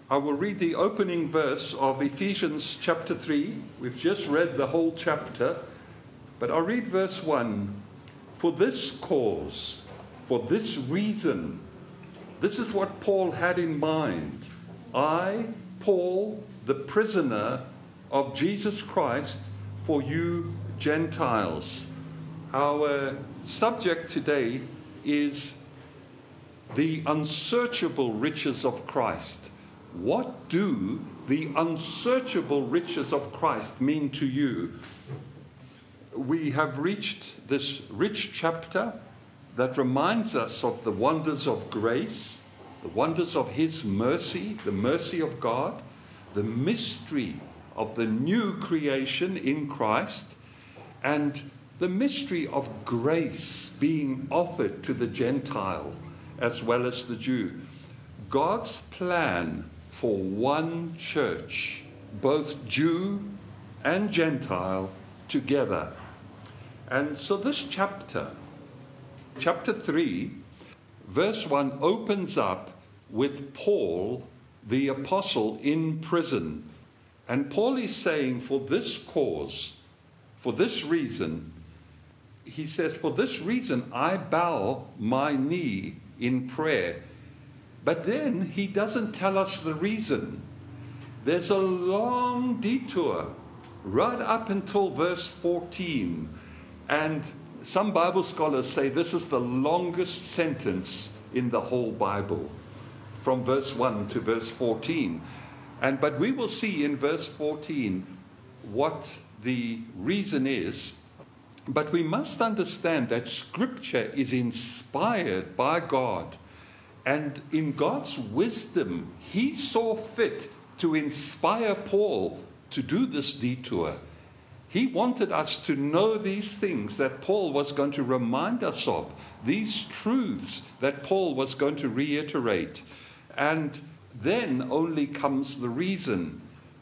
I will read the opening verse of Ephesians chapter 3. We've just read the whole chapter, but I'll read verse 1. For this cause, for this reason, this is what Paul had in mind. I, Paul, the prisoner of Jesus Christ, for you Gentiles. Our subject today is the unsearchable riches of Christ. What do the unsearchable riches of Christ mean to you? We have reached this rich chapter that reminds us of the wonders of grace, the wonders of His mercy, the mercy of God, the mystery of the new creation in Christ, and the mystery of grace being offered to the Gentile as well as the Jew. God's plan for one church, both Jew and Gentile together. And so this chapter 3, verse 1, opens up with Paul, the apostle, in prison. And Paul is saying, for this cause, for this reason, he says, for this reason I bow my knee in prayer. But then he doesn't tell us the reason. There's a long detour right up until verse 14. And some Bible scholars say this is the longest sentence in the whole Bible, from verse 1 to verse 14. But we will see in verse 14 what the reason is. But we must understand that Scripture is inspired by God. And in God's wisdom, He saw fit to inspire Paul to do this detour. He wanted us to know these things that Paul was going to remind us of, these truths that Paul was going to reiterate. And then only comes the reason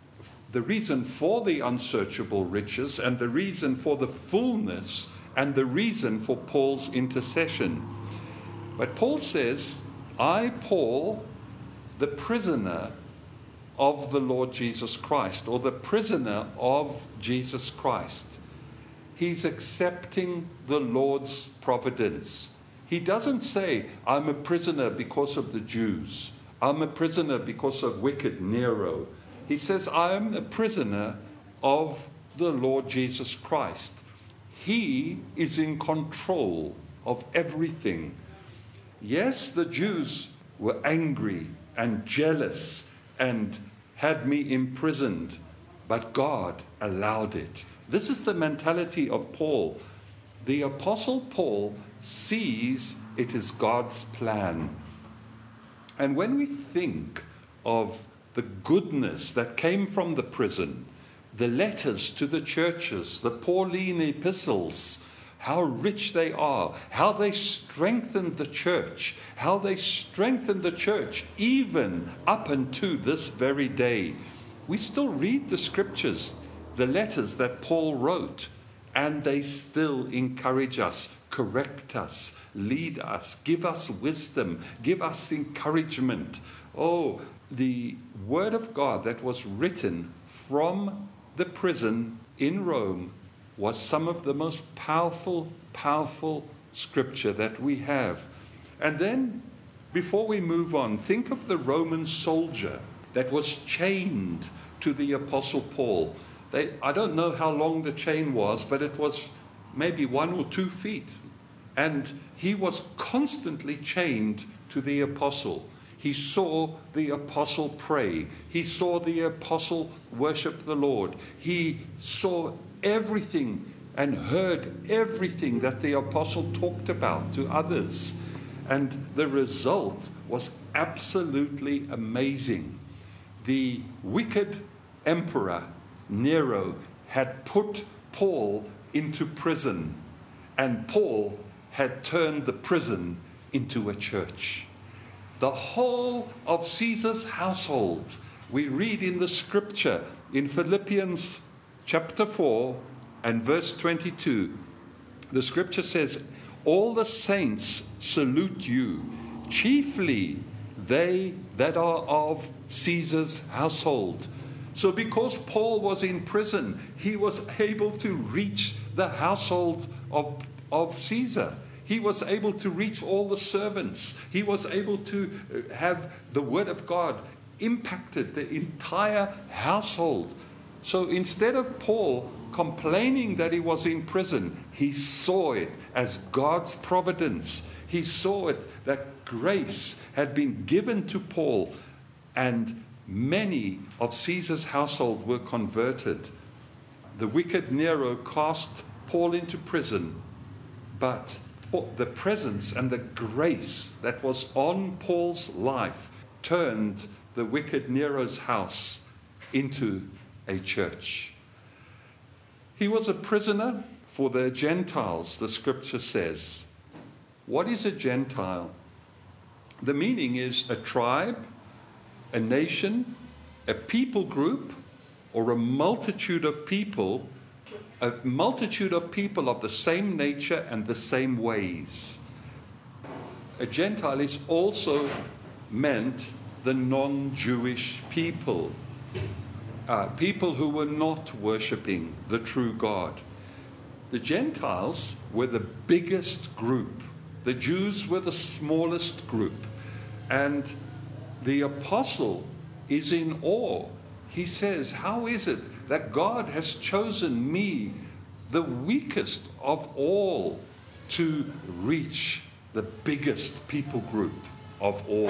for the unsearchable riches, and the reason for the fullness, and the reason for Paul's intercession. But Paul says, I, Paul, the prisoner of the Lord Jesus Christ, or the prisoner of Jesus Christ. He's accepting the Lord's providence. He doesn't say, I'm a prisoner because of the Jews. I'm a prisoner because of wicked Nero. He says, I'm a prisoner of the Lord Jesus Christ. He is in control of everything. Yes, the Jews were angry and jealous and had me imprisoned, but God allowed it. This is the mentality of Paul. The Apostle Paul sees it is God's plan. And when we think of the goodness that came from the prison, the letters to the churches, the Pauline epistles, how rich they are, how they strengthened the church, even up unto this very day. We still read the scriptures, the letters that Paul wrote, and they still encourage us, correct us, lead us, give us wisdom, give us encouragement. Oh, the word of God that was written from the prison in Rome was some of the most powerful scripture that we have. And then, before we move on, think of the Roman soldier that was chained to the Apostle Paul. I don't know how long the chain was, but it was maybe 1 or 2 feet. And he was constantly chained to the apostle. He saw the apostle pray. He saw the apostle worship the Lord. He saw everything and heard everything that the apostle talked about to others. And the result was absolutely amazing. The wicked emperor, Nero, had put Paul into prison, and Paul had turned the prison into a church. The whole of Caesar's household, we read in the scripture in Philippians chapter 4 and verse 22, the scripture says, all the saints salute you, chiefly they that are of Caesar's household. So because Paul was in prison, he was able to reach the household of Caesar. He was able to reach all the servants. He was able to have the word of God impacted the entire household. So instead of Paul complaining that he was in prison, he saw it as God's providence. He saw it that grace had been given to Paul, and many of Caesar's household were converted. The wicked Nero cast Paul into prison, but the presence and the grace that was on Paul's life turned the wicked Nero's house into a church. He was a prisoner for the Gentiles, the scripture says. What is a Gentile? The meaning is a tribe, a nation, a people group, or a multitude of people of the same nature and the same ways. A Gentile is also meant the non-Jewish people, people who were not worshipping the true God. The Gentiles were the biggest group. The Jews were the smallest group. And the apostle is in awe. He says, how is it that God has chosen me, the weakest of all, to reach the biggest people group of all?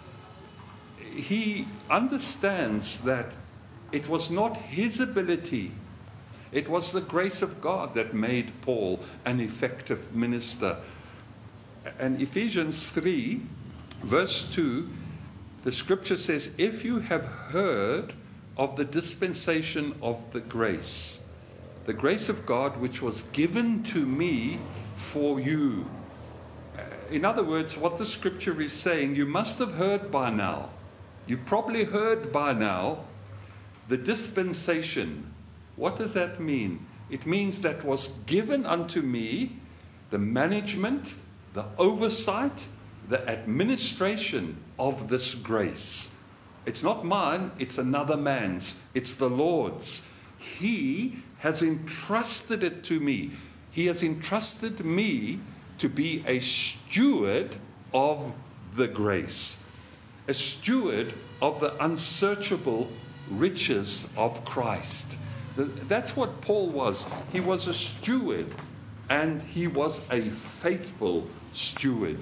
He understands that it was not his ability, it was the grace of God that made Paul an effective minister. And Ephesians 3, verse 2, the scripture says, if you have heard of the dispensation of the grace of God which was given to me for you. In other words, what the scripture is saying, you must have heard by now. You probably heard by now the dispensation. What does that mean? It means that was given unto me the management, the oversight, the administration of this grace. It's not mine, it's another man's. It's the Lord's. He has entrusted it to me. He has entrusted me to be a steward of the grace. A steward of the unsearchable riches of Christ. That's what Paul was. He was a steward, and he was a faithful steward.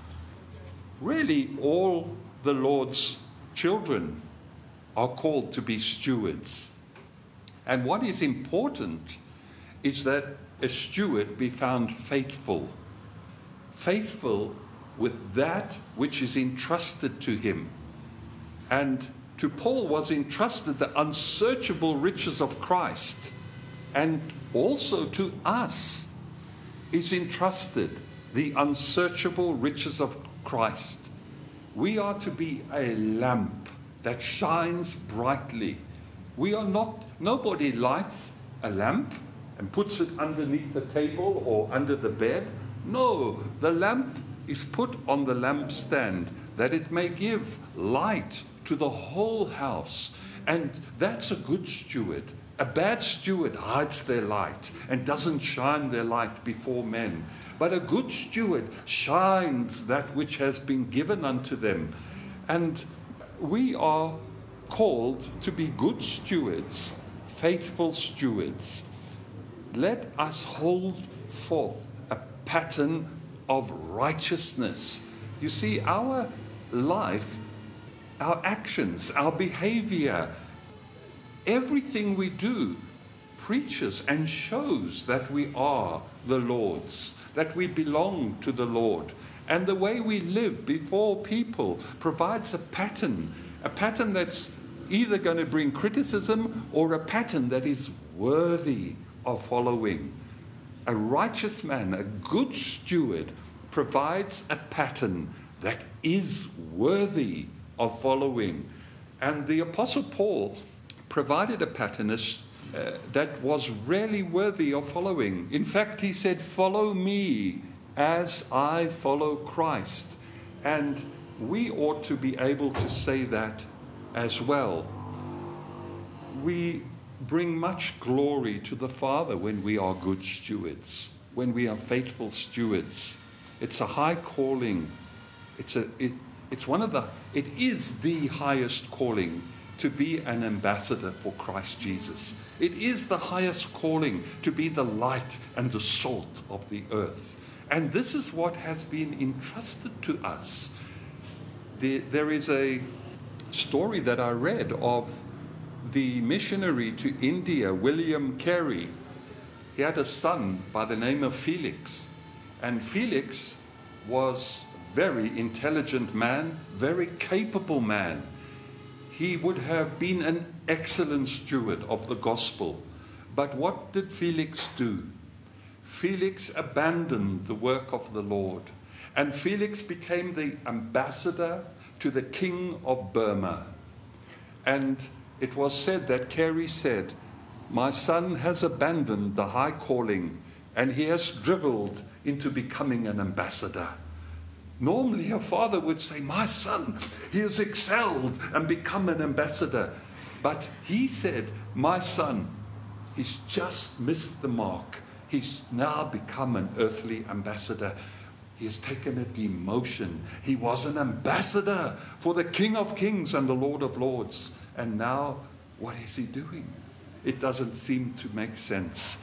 Really, all the Lord's children are called to be stewards. And what is important is that a steward be found faithful. Faithful with that which is entrusted to him. And to Paul was entrusted the unsearchable riches of Christ. And also to us is entrusted the unsearchable riches of Christ. We are to be a lamp that shines brightly. Nobody lights a lamp and puts it underneath the table or under the bed. No, the lamp is put on the lampstand that it may give light to the whole house. And that's a good steward. A bad steward hides their light and doesn't shine their light before men. But a good steward shines that which has been given unto them. And we are called to be good stewards, faithful stewards. Let us hold forth a pattern of righteousness. You see, our life, our actions, our behavior, everything we do preaches and shows that we are the Lord's, that we belong to the Lord. And the way we live before people provides a pattern that's either going to bring criticism or a pattern that is worthy of following. A righteous man, a good steward, provides a pattern that is worthy of following. And the Apostle Paul provided a pattern that was really worthy of following. In fact, he said, "Follow me as I follow Christ." And we ought to be able to say that as well. We bring much glory to the Father when we are good stewards, when we are faithful stewards. It's a high calling. It is the highest calling to be an ambassador for Christ Jesus. It is the highest calling to be the light and the salt of the earth. And this is what has been entrusted to us. There is a story that I read of the missionary to India, William Carey. He had a son by the name of Felix. And Felix was a very intelligent man, very capable man. He would have been an excellent steward of the gospel. But what did Felix do? Felix abandoned the work of the Lord. And Felix became the ambassador to the king of Burma. And it was said that Carey said, "My son has abandoned the high calling and he has dribbled into becoming an ambassador." Normally a father would say, "My son, he has excelled and become an ambassador." But he said, "My son, he's just missed the mark. He's now become an earthly ambassador. He has taken a demotion. He was an ambassador for the King of Kings and the Lord of Lords. And now, what is he doing?" It doesn't seem to make sense.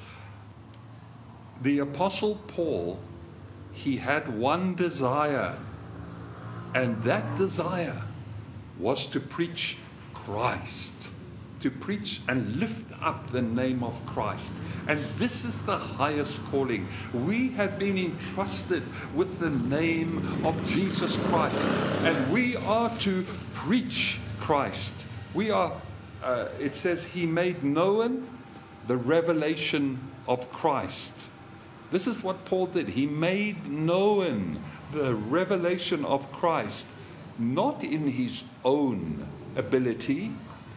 The Apostle Paul, he had one desire, and that desire was to preach Christ, to preach and lift up the name of Christ. And this is the highest calling. We have been entrusted with the name of Jesus Christ, and we are to preach Christ. We are, it says, he made known the revelation of Christ. This is what Paul did. He made known the revelation of Christ, not in his own ability.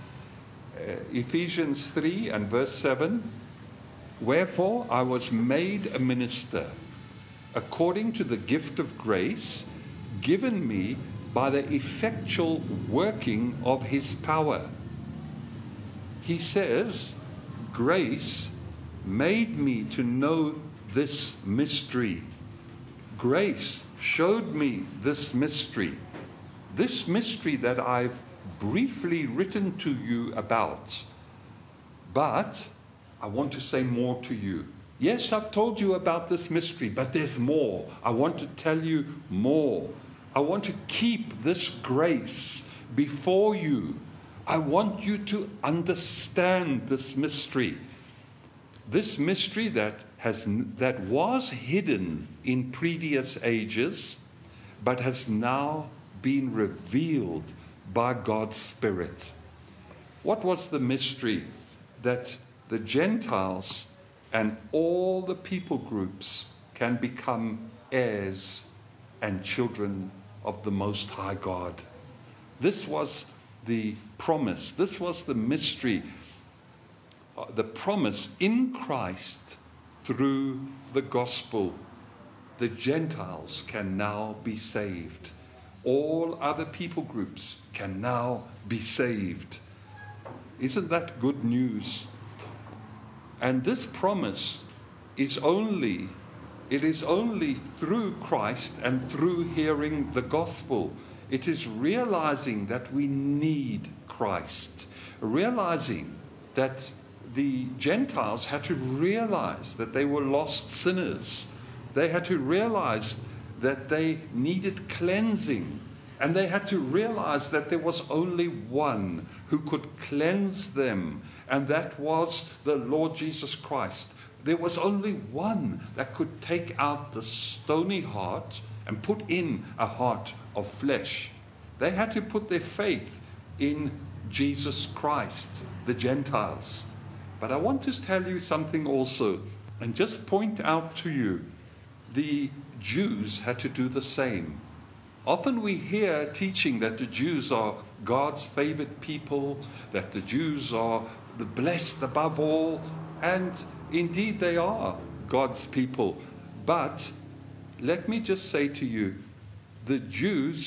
Ephesians 3 and verse 7, "Wherefore I was made a minister, according to the gift of grace, given me by the effectual working of his power." He says, grace made me to know this mystery. Grace showed me this mystery. This mystery that I've briefly written to you about. But I want to say more to you. Yes, I've told you about this mystery, but there's more. I want to tell you more. I want to keep this grace before you. I want you to understand this mystery. This mystery that was hidden in previous ages, but has now been revealed by God's Spirit. What was the mystery? That the Gentiles and all the people groups can become heirs and children of the Most High God. This was the promise. This was the mystery, the promise in Christ through the gospel. The Gentiles can now be saved. All other people groups can now be saved. Isn't that good news? And this promise is only through Christ and through hearing the gospel. It is realizing that we need Christ. Realizing that the Gentiles had to realize that they were lost sinners. They had to realize that they needed cleansing. And they had to realize that there was only one who could cleanse them, and that was the Lord Jesus Christ. There was only one that could take out the stony heart and put in a heart of flesh. They had to put their faith in Jesus Christ, the Gentiles. But I want to tell you something also, and just point out to you, the Jews had to do the same. Often we hear teaching that the Jews are God's favored people, that the Jews are the blessed above all, and indeed they are God's people. But let me just say to you, the Jews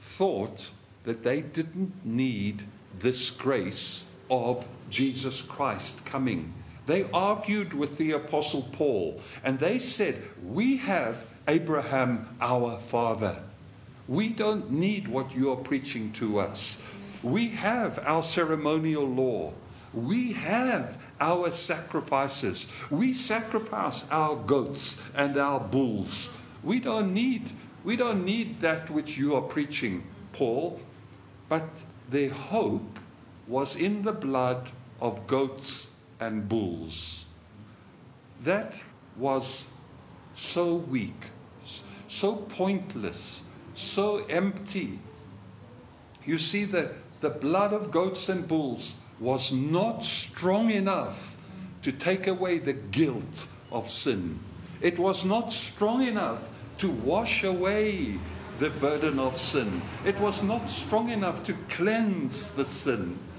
thought that they didn't need this grace of Jesus Christ coming. They argued with the Apostle Paul, and they said, we have Abraham our father. We don't need what you are preaching to us. We have our ceremonial law. We have our sacrifices. We sacrifice our goats and our bulls. We don't need that which you are preaching, Paul. But their hope was in the blood of goats and bulls. That was so weak, so pointless, so empty. You see that the blood of goats and bulls was not strong enough to take away the guilt of sin. It was not strong enough to wash away the burden of sin. It was not strong enough to cleanse the sin.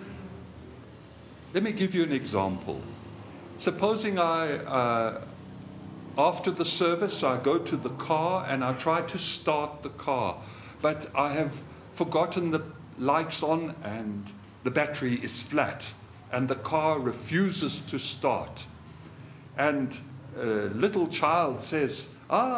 Let me give you an example. Supposing after the service, I go to the car and I try to start the car, but I have forgotten the lights on and the battery is flat and the car refuses to start. And a little child says,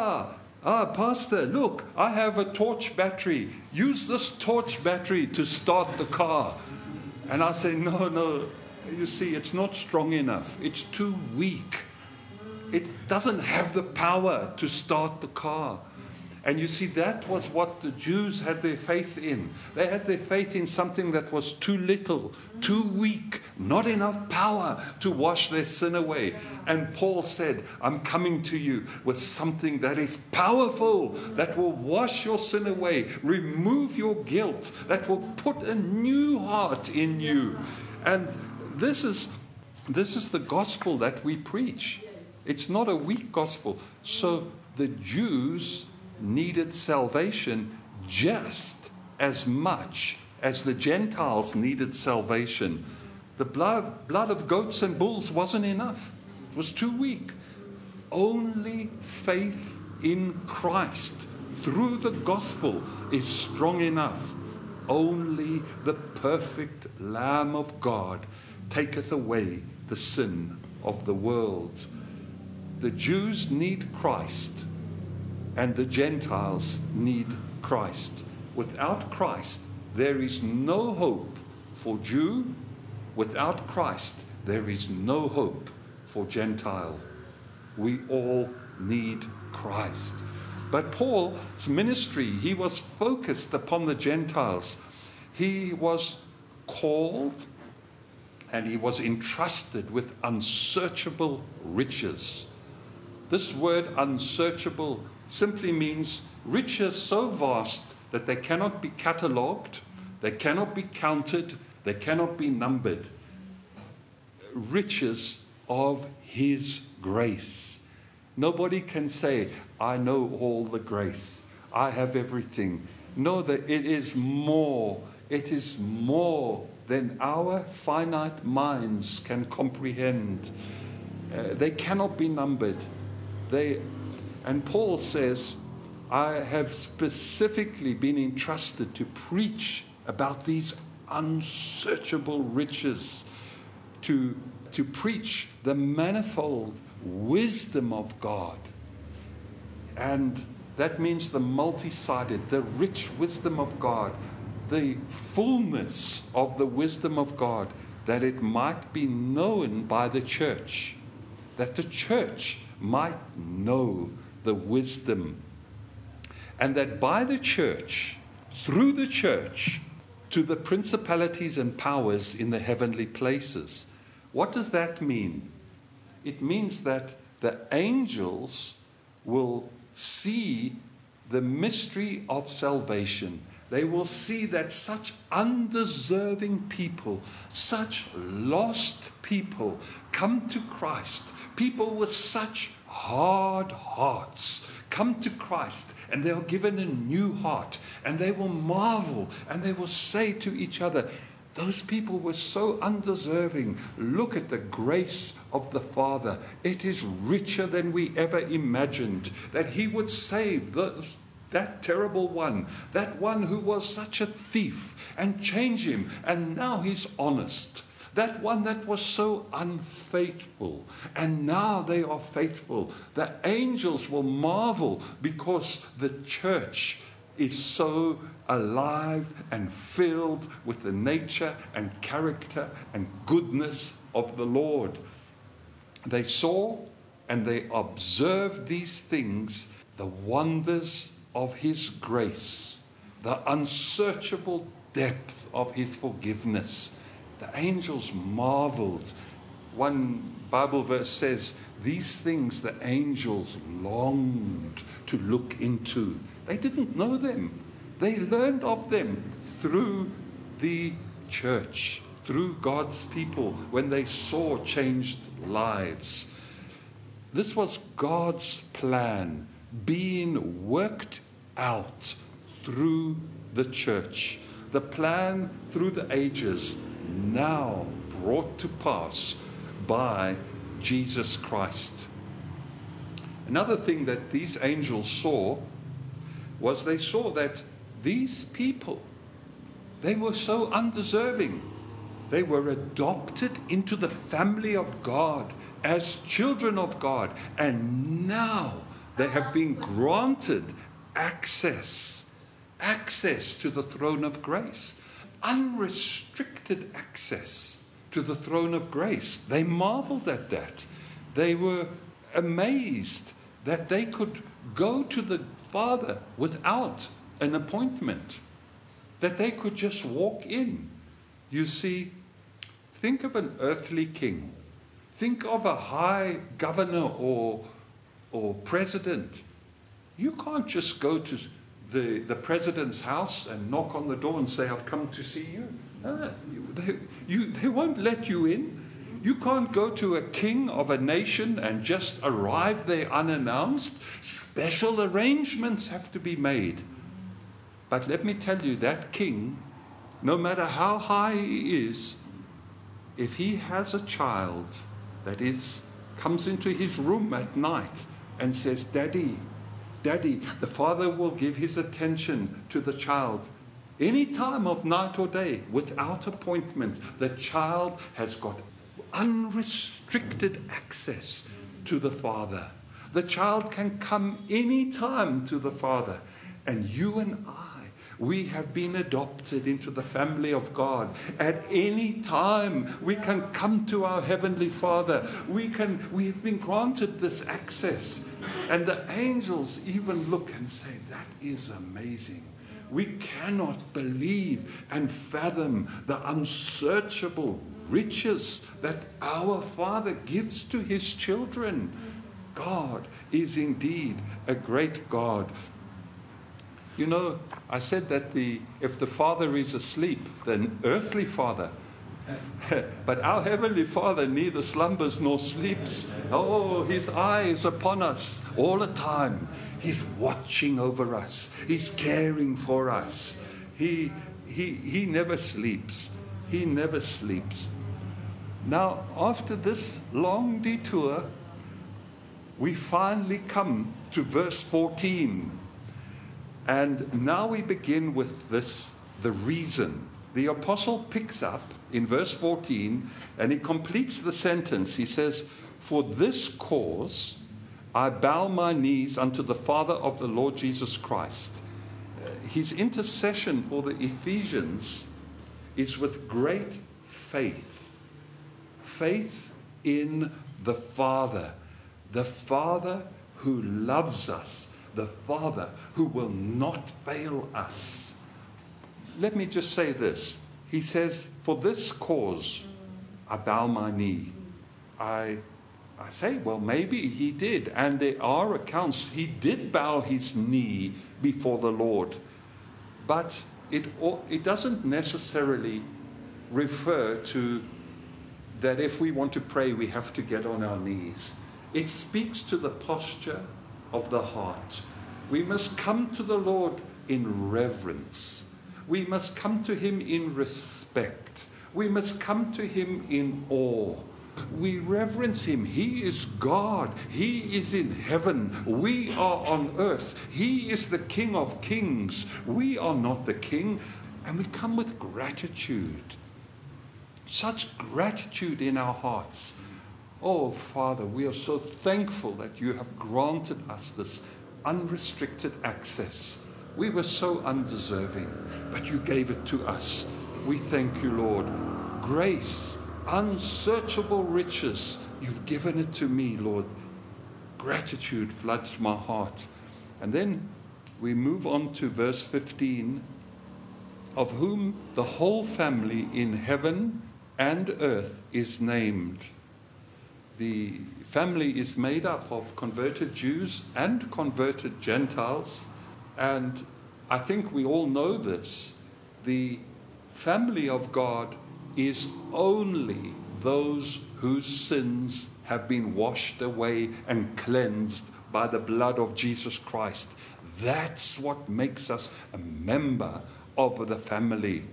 Pastor, look, I have a torch battery. Use this torch battery to start the car. And I say, no, you see, it's not strong enough. It's too weak. It doesn't have the power to start the car. And you see, that was what the Jews had their faith in. They had their faith in something that was too little, too weak, not enough power to wash their sin away. And Paul said, I'm coming to you with something that is powerful, that will wash your sin away, remove your guilt, that will put a new heart in you. And this is the gospel that we preach. It's not a weak gospel. So the Jews needed salvation just as much as the Gentiles needed salvation. The blood of goats and bulls wasn't enough. It was too weak. Only faith in Christ through the gospel is strong enough. Only the perfect Lamb of God taketh away the sin of the world. The Jews need Christ, and the Gentiles need Christ. Without Christ, there is no hope for Jew. Without Christ, there is no hope for Gentile. We all need Christ. But Paul's ministry, he was focused upon the Gentiles. He was called and he was entrusted with unsearchable riches. This word unsearchable simply means riches so vast that they cannot be catalogued, they cannot be counted, they cannot be numbered. Riches of his grace. Nobody can say, I know all the grace, I have everything. No, that it is more than our finite minds can comprehend. They cannot be numbered. And Paul says, I have specifically been entrusted to preach about these unsearchable riches, to preach the manifold wisdom of God. And that means the multi-sided, the rich wisdom of God, the fullness of the wisdom of God, that it might be known by the church, that the church might know the wisdom, and that by the church, through the church, to the principalities and powers in the heavenly places. What does that mean? It means that the angels will see the mystery of salvation. They will see that such undeserving people, such lost people, come to Christ. People with such hard hearts come to Christ, and they are given a new heart, and they will marvel, and they will say to each other, those people were so undeserving. Look at the grace of the Father. It is richer than we ever imagined, that he would save those that terrible one, that one who was such a thief, and change him, and now he's honest. That one that was so unfaithful, and now they are faithful. The angels will marvel because the church is so alive and filled with the nature and character and goodness of the Lord. They saw and they observed these things, the wonders of his grace, the unsearchable depth of his forgiveness. The angels marveled. One Bible verse says, these things the angels longed to look into. They didn't know them. They learned of them through the church, through God's people, when they saw changed lives. This was God's plan being worked out through the church. The plan through the ages, now brought to pass by Jesus Christ. Another thing that these angels saw was they saw that these people, they were so undeserving. They were adopted into the family of God as children of God, and now they have been granted access to the throne of grace. Unrestricted access to the throne of grace. They marveled at that. They were amazed that they could go to the Father without an appointment, that they could just walk in. You see, think of an earthly king. Think of a high governor or president. You can't just go to the president's house and knock on the door and say, I've come to see you. They won't let you in. You can't go to a king of a nation and just arrive there unannounced. Special arrangements have to be made. But let me tell you, that king, no matter how high he is, if he has a child that comes into his room at night and says, Daddy, the father will give his attention to the child any time of night or day without appointment. The child has got unrestricted access to the Father. The child can come any time to the Father. And you and I, we have been adopted into the family of God. At any time, we can come to our Heavenly Father. We have been granted this access. And the angels even look and say, that is amazing. We cannot believe and fathom the unsearchable riches that our Father gives to his children. God is indeed a great God. You know, I said that if the Father is asleep, then earthly Father, but our Heavenly Father neither slumbers nor sleeps. Oh, his eye is upon us all the time. He's watching over us. He's caring for us. He never sleeps. He never sleeps. Now, after this long detour, we finally come to verse 14. And now we begin with this, the reason. The apostle picks up in verse 14 and he completes the sentence. He says, for this cause I bow my knees unto the Father of the Lord Jesus Christ. His intercession for the Ephesians is with great faith. Faith in the Father who loves us, the Father who will not fail us. Let me just say this. He says, for this cause I bow my knee. I say, well, maybe he did. And there are accounts he did bow his knee before the Lord. But it doesn't necessarily refer to that if we want to pray, we have to get on our knees. It speaks to the posture of the heart. We must come to the Lord in reverence. We must come to him in respect. We must come to him in awe. We reverence him. He is God. He is in heaven. We are on earth. He is the King of kings. We are not the king. And we come with gratitude. Such gratitude in our hearts. Oh, Father, we are so thankful that you have granted us this unrestricted access. We were so undeserving, but you gave it to us. We thank you, Lord. Grace, unsearchable riches, you've given it to me, Lord. Gratitude floods my heart. And then we move on to verse 15, of whom the whole family in heaven and earth is named. The family is made up of converted Jews and converted Gentiles. And I think we all know this. The family of God is only those whose sins have been washed away and cleansed by the blood of Jesus Christ. That's what makes us a member of the family.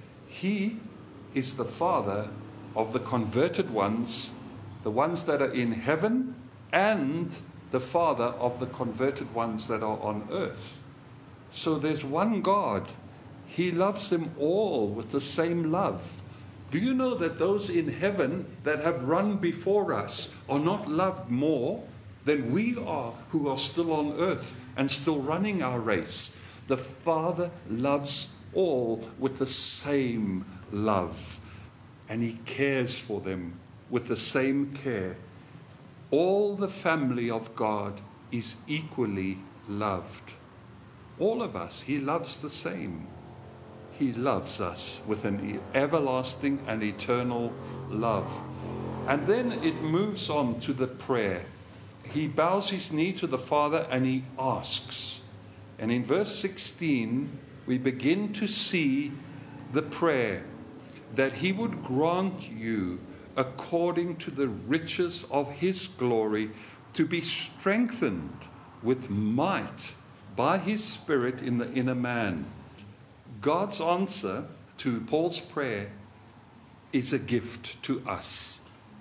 He is the Father of the converted ones, the ones that are in heaven, and the Father of the converted ones that are on earth. So there's one God. He loves them all with the same love. Do you know that those in heaven that have run before us are not loved more than we are who are still on earth and still running our race? The Father loves all with the same love, and he cares for them with the same care. All the family of God is equally loved. All of us, he loves the same. He loves us with an everlasting and eternal love. And then it moves on to the prayer. He bows his knee to the Father and he asks. And in verse 16, we begin to see the prayer that he would grant you, according to the riches of his glory, to be strengthened with might by his Spirit in the inner man. God's answer to Paul's prayer is a gift to us.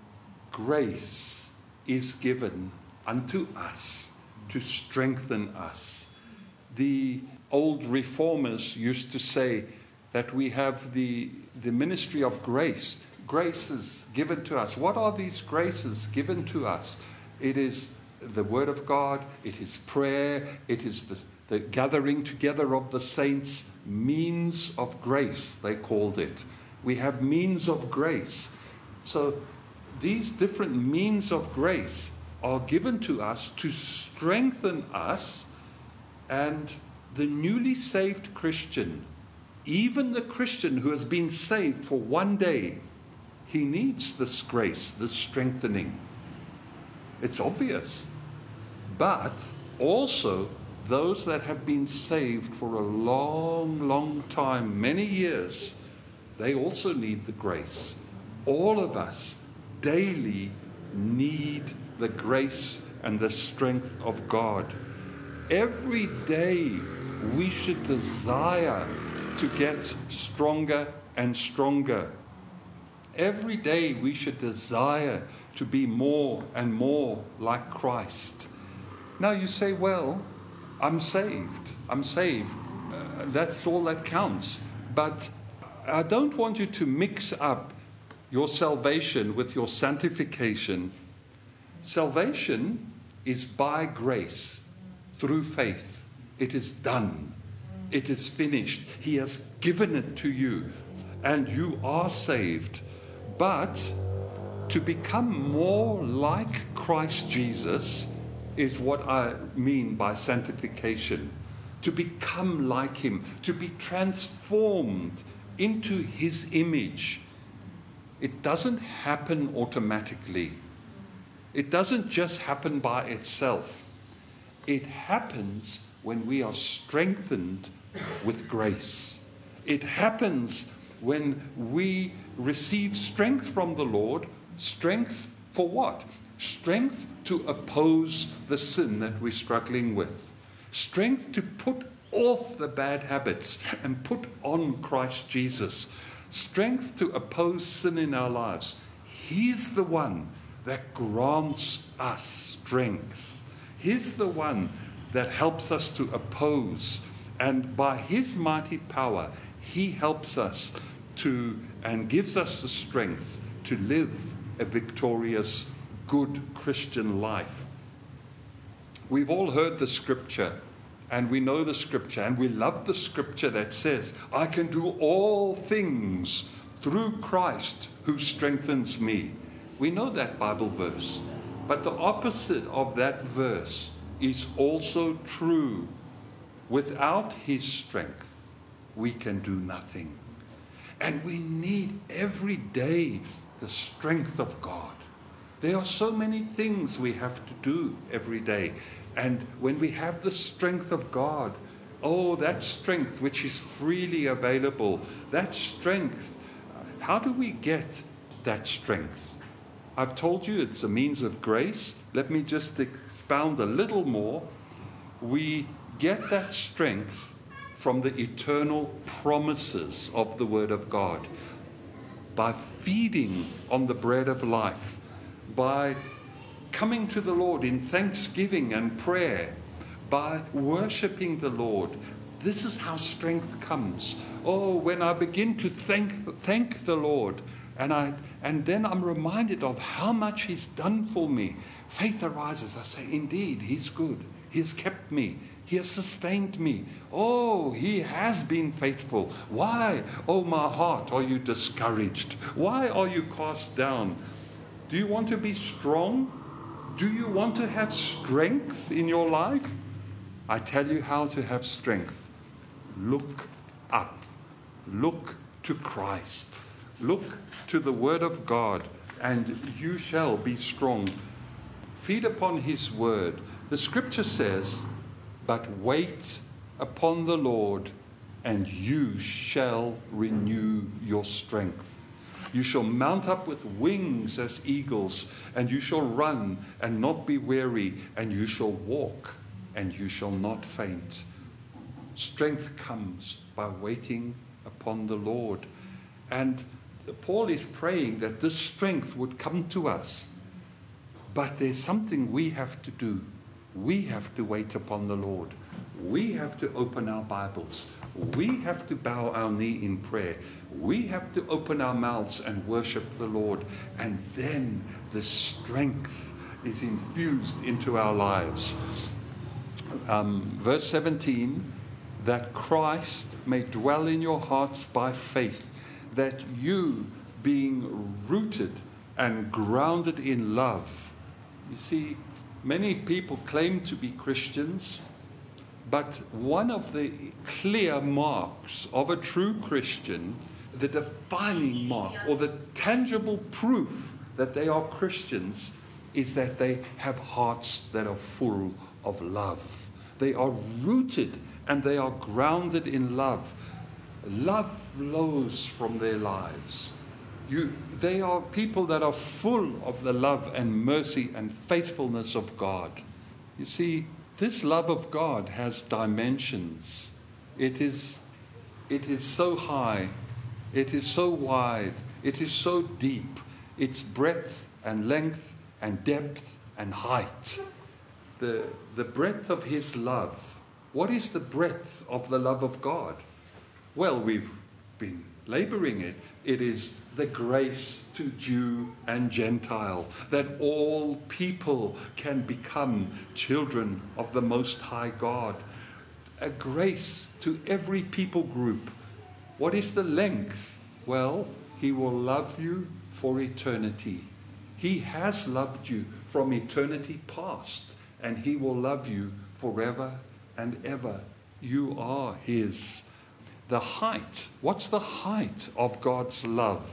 Grace is given unto us to strengthen us. The old reformers used to say that we have the ministry of grace. Grace is given to us. What are these graces given to us? It is the Word of God. It is prayer. It is the gathering together of the saints. Means of grace, they called it. We have means of grace. So these different means of grace are given to us to strengthen us. And the newly saved Christian, even the Christian who has been saved for one day, he needs this grace, this strengthening. It's obvious. But also those that have been saved for a long, long time, many years, they also need the grace. All of us daily need the grace and the strength of God. Every day we should desire to get stronger and stronger. Every day we should desire to be more and more like Christ. Now you say, well, I'm saved. That's all that counts. But I don't want you to mix up your salvation with your sanctification. Salvation is by grace, through faith. It is done. It is finished. He has given it to you, and you are saved. But to become more like Christ Jesus is what I mean by sanctification. To become like him, to be transformed into his image. It doesn't happen automatically. It doesn't just happen by itself. It happens when we are strengthened with grace. It happens when we receive strength from the Lord. Strength for what? Strength to oppose the sin that we're struggling with. Strength to put off the bad habits and put on Christ Jesus. Strength to oppose sin in our lives. He's the one that grants us strength. He's the one that helps us to oppose. And by his mighty power, he helps us to and gives us the strength to live a victorious, good Christian life. We've all heard the scripture, and we know the scripture, and we love the scripture that says, I can do all things through Christ who strengthens me. We know that Bible verse. But the opposite of that verse is also true. Without his strength, we can do nothing. And we need every day the strength of God. There are so many things we have to do every day. And when we have the strength of God, oh, that strength which is freely available, that strength, how do we get that strength? I've told you it's a means of grace. Let me just expound a little more. We get that strength from the eternal promises of the Word of God, by feeding on the bread of life, by coming to the Lord in thanksgiving and prayer, by worshiping the Lord. This is how strength comes. Oh, when I begin to thank the Lord, and then I'm reminded of how much he's done for me, faith arises. I say, indeed, he's good. He has kept me. He has sustained me. Oh, he has been faithful. Why, oh my heart, are you discouraged? Why are you cast down? Do you want to be strong? Do you want to have strength in your life? I tell you how to have strength. Look up. Look to Christ. Look to the Word of God, and you shall be strong. Feed upon his word. The scripture says, but wait upon the Lord, and you shall renew your strength. You shall mount up with wings as eagles, and you shall run and not be weary, and you shall walk and you shall not faint. Strength comes by waiting upon the Lord. And Paul is praying that this strength would come to us. But there's something we have to do. We have to wait upon the Lord. We have to open our Bibles. We have to bow our knee in prayer. We have to open our mouths and worship the Lord. And then the strength is infused into our lives. Verse 17, that Christ may dwell in your hearts by faith, that you, being rooted and grounded in love. You see, many people claim to be Christians, but one of the clear marks of a true Christian, the defining mark or the tangible proof that they are Christians, is that they have hearts that are full of love. They are rooted and they are grounded in love. Love flows from their lives. They are people that are full of the love and mercy and faithfulness of God. You see, this love of God has dimensions. It is so high, it is so wide, it is so deep. It's breadth and length and depth and height. The breadth of his love. What is the breadth of the love of God? Well, we've been laboring it. It is the grace to Jew and Gentile, that all people can become children of the Most High God. A grace to every people group. What is the length? Well, he will love you for eternity. He has loved you from eternity past, and he will love you forever and ever. You are his. The height. What's the height of God's love?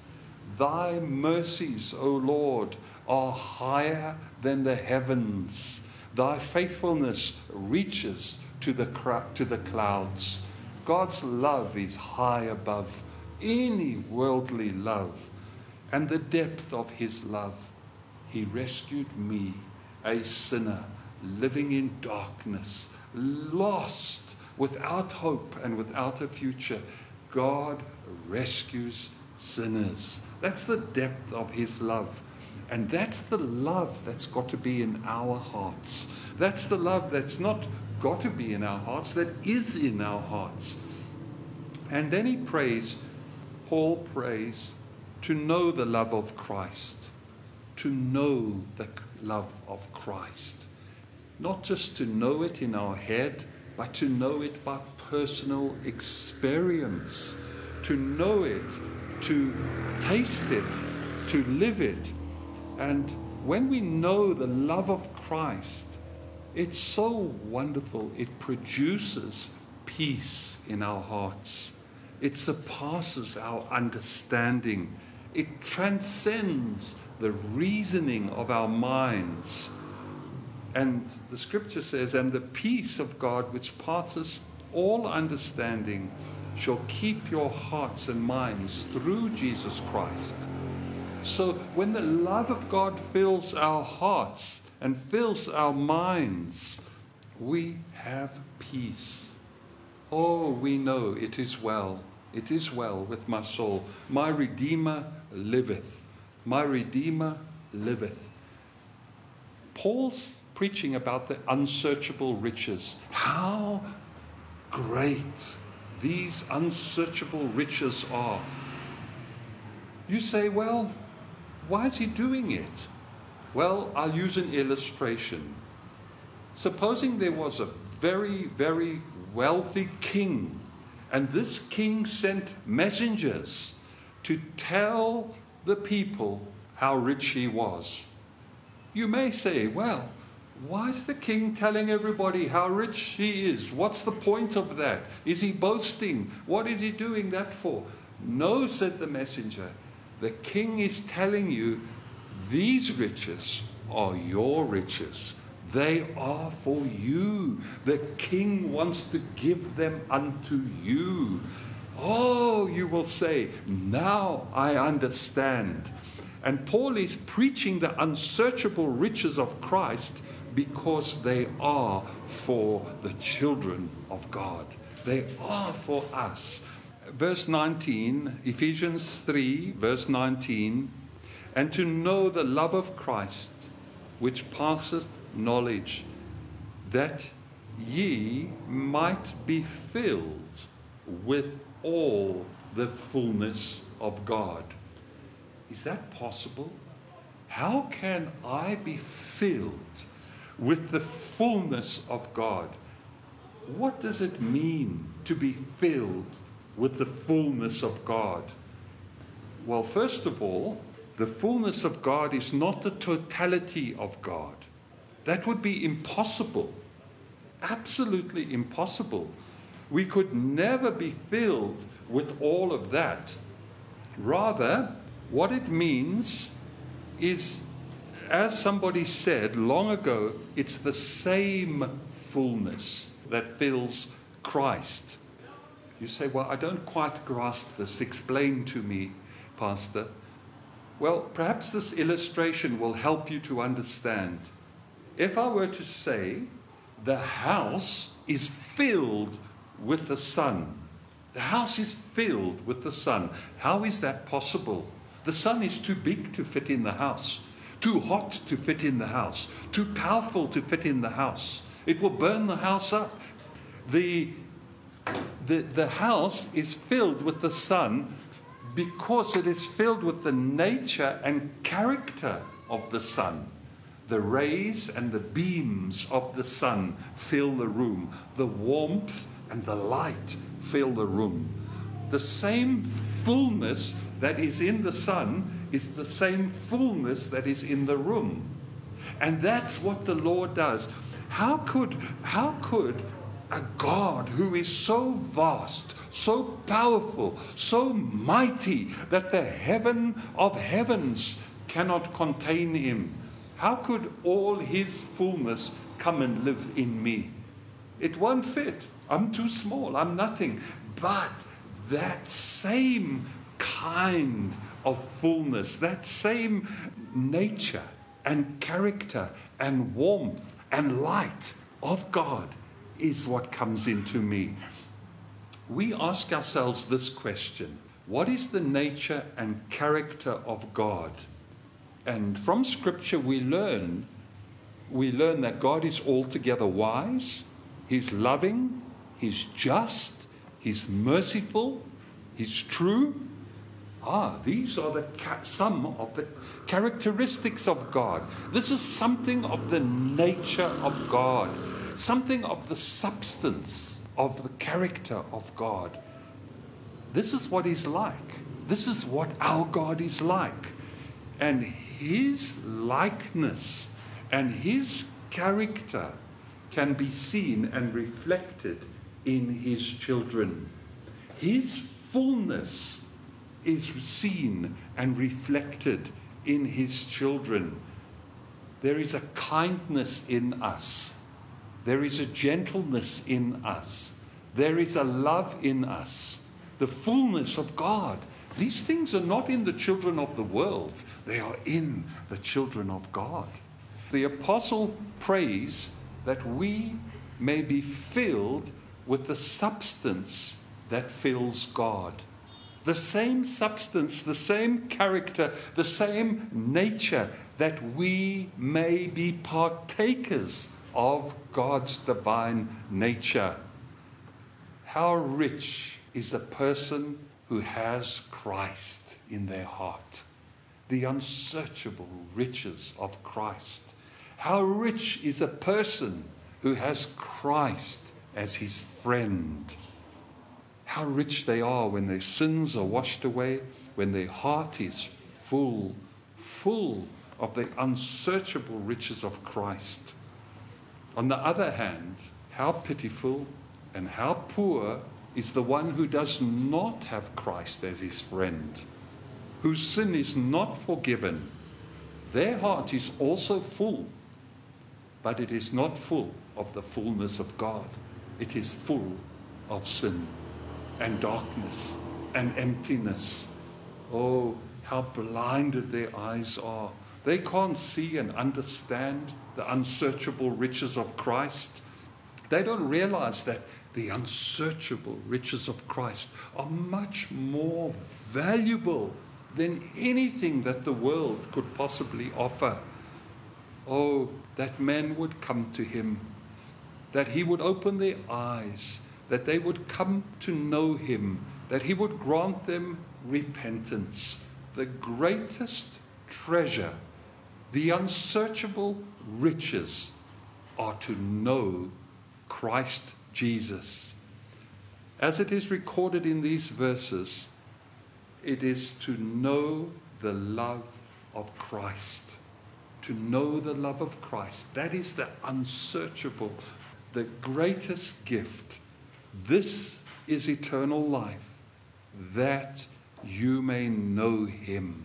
Thy mercies, O Lord, are higher than the heavens. Thy faithfulness reaches to the clouds. God's love is high above any worldly love. And the depth of his love. He rescued me, a sinner, living in darkness, lost, without hope and without a future. God rescues sinners. That's the depth of his love. And that's the love that's got to be in our hearts. That's the love that's not got to be in our hearts, that is in our hearts. And then Paul prays, to know the love of Christ. To know the love of Christ. Not just to know it in our head, but to know it by personal experience. To know it, to taste it, to live it. And when we know the love of Christ, it's so wonderful. It produces peace in our hearts. It surpasses our understanding. It transcends the reasoning of our minds. And the scripture says, and the peace of God which passes all understanding shall keep your hearts and minds through Jesus Christ. So when the love of God fills our hearts and fills our minds, we have peace. Oh, we know it is well. It is well with my soul. My Redeemer liveth. My Redeemer liveth. Paul's preaching about the unsearchable riches. How great these unsearchable riches are. You say, well, why is he doing it? Well, I'll use an illustration. Supposing there was a very, very wealthy king, and this king sent messengers to tell the people how rich he was. You may say, well, why is the king telling everybody how rich he is? What's the point of that? Is he boasting? What is he doing that for? No, said the messenger. The king is telling you, these riches are your riches. They are for you. The king wants to give them unto you. Oh, you will say, now I understand. And Paul is preaching the unsearchable riches of Christ because they are for the children of God. They are for us. Verse 19, Ephesians 3, verse 19, and to know the love of Christ, which passeth knowledge, that ye might be filled with all the fullness of God. Is that possible? How can I be filled with the fullness of God? What does it mean to be filled with the fullness of God? Well, first of all, the fullness of God is not the totality of God. That would be impossible. Absolutely impossible. We could never be filled with all of that. Rather, what it means is, as somebody said long ago, it's the same fullness that fills Christ. You say, well, I don't quite grasp this. Explain to me, Pastor. Well, perhaps this illustration will help you to understand. If I were to say, the house is filled with the sun. The house is filled with the sun. How is that possible? The sun is too big to fit in the house, too hot to fit in the house, too powerful to fit in the house. It will burn the house up. The house is filled with the sun because it is filled with the nature and character of the sun. The rays and the beams of the sun fill the room. The warmth and the light fill the room. The same fullness that is in the sun is the same fullness that is in the room. And that's what the Lord does. How could a God who is so vast, so powerful, so mighty that the heaven of heavens cannot contain him, how could all his fullness come and live in me? It won't fit. I'm too small. I'm nothing. But that same kind of fullness, that same nature and character and warmth and light of God is what comes into me. We ask ourselves this question. What is the nature and character of God? And from Scripture we learn that God is altogether wise, He's loving, He's just, He's merciful, He's true. These are some of the characteristics of God. This is something of the nature of God, something of the substance of the character of God. This is what He's like. This is what our God is like. And His likeness and His character can be seen and reflected in His children. His fullness is seen and reflected in His children. There is a kindness in us. There is a gentleness in us. There is a love in us. The fullness of God. These things are not in the children of the world. They are in the children of God. The apostle prays that we may be filled with the substance that fills God. The same substance, the same character, the same nature, that we may be partakers of God's divine nature. How rich is a person who has Christ in their heart. The unsearchable riches of Christ. How rich is a person who has Christ as his friend. How rich they are when their sins are washed away, when their heart is full of the unsearchable riches of Christ. On the other hand, how pitiful and how poor is the one who does not have Christ as his friend, whose sin is not forgiven. Their heart is also full, but it is not full of the fullness of God. It is full of sin and darkness and emptiness. Oh, how blinded their eyes are. They can't see and understand the unsearchable riches of Christ. They don't realize that the unsearchable riches of Christ are much more valuable than anything that the world could possibly offer. Oh, that men would come to Him, that He would open their eyes, that they would come to know Him, that He would grant them repentance. The greatest treasure, the unsearchable riches, are to know Christ Jesus. As it is recorded in these verses, it is to know the love of Christ. To know the love of Christ. That is the unsearchable, the greatest gift. This is eternal life, that you may know Him.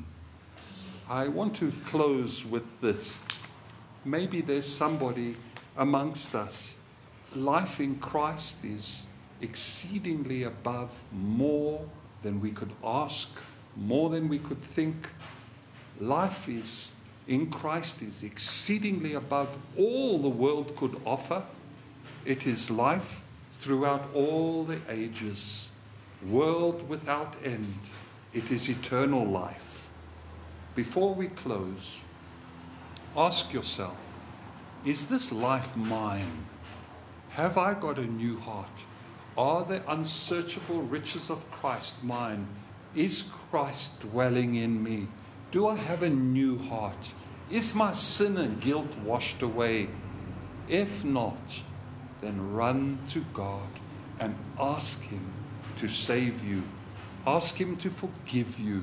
I want to close with this. Maybe there's somebody amongst us. Life in Christ is exceedingly above more than we could ask, more than we could think. Life is in Christ is exceedingly above all the world could offer. It is life throughout all the ages, world without end. It is eternal life. Before we close, ask yourself, is this life mine? Have I got a new heart? Are the unsearchable riches of Christ mine? Is Christ dwelling in me? Do I have a new heart? Is my sin and guilt washed away? If not, then run to God and ask Him to save you. Ask Him to forgive you.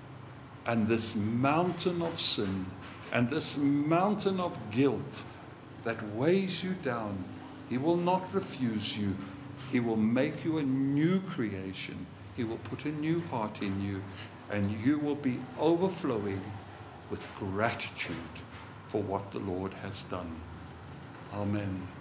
And this mountain of sin and this mountain of guilt that weighs you down, He will not refuse you. He will make you a new creation. He will put a new heart in you, and you will be overflowing with gratitude for what the Lord has done. Amen.